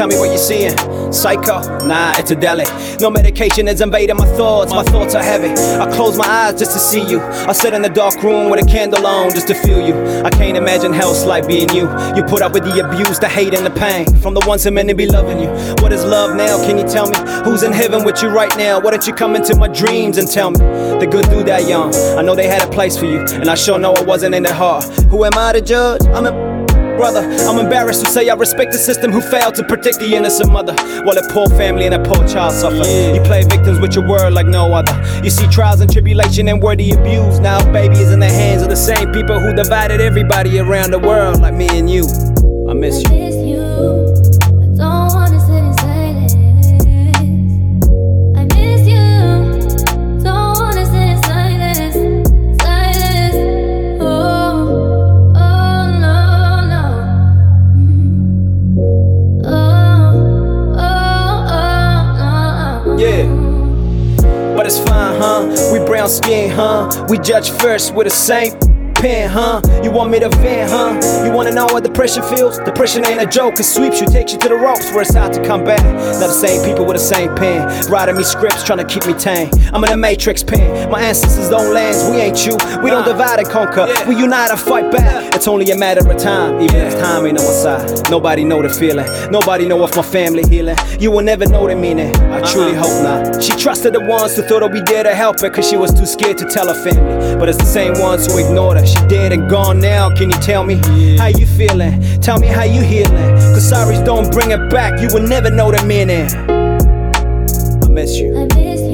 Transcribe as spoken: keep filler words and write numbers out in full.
tell me what you're seeing. Psycho? Nah, it's a deli. No medication is invading my thoughts. My thoughts are heavy. I close my eyes just to see you. I sit in the dark room with a candle on just to feel you. I can't imagine hell's like being you. You put up with the abuse, the hate, and the pain from the ones who meant to be loving you. What is love now? Can you tell me? Who's in heaven with you right now? Why don't you come into my dreams and tell me? The good do that young. I know they had a place for you, and I sure know it wasn't in their heart. Who am I to judge? I'm a brother. I'm embarrassed to say I respect the system who failed to protect the innocent mother, while a poor family and a poor child suffer. You play victims with your word like no other. You see trials and tribulation and wordy abuse. Now baby is in the hands of the same people who divided everybody around the world like me and you. I miss you. I miss you. I don't wanna sit in silence. I miss you. Don't wanna sit in silence. Silence. Oh, oh no, no. Mm. Oh, oh, oh, oh. Yeah. But it's fine, huh? We brown skin, huh? We judge first with the same pen, huh? You want me to vent, huh? You wanna know what depression feels? Depression ain't a joke, it sweeps you, takes you to the ropes where it's out to come back. Now the same people with the same pen, writing me scripts, trying to keep me tame. I'm in a matrix pen, my ancestors don't lands, we ain't you. We don't divide and conquer, we unite and fight back. It's only a matter of time, even if time ain't on my side. Nobody know the feeling, nobody know if my family healing. You will never know the meaning, I truly hope not. She trusted the ones who thought I'd be there to help her, cause she was too scared to tell her family. But it's the same ones who ignored her. She dead and gone now, can you tell me how you feeling? Tell me how you healing, cause sorries don't bring it back. You will never know the meaning. I miss you. I miss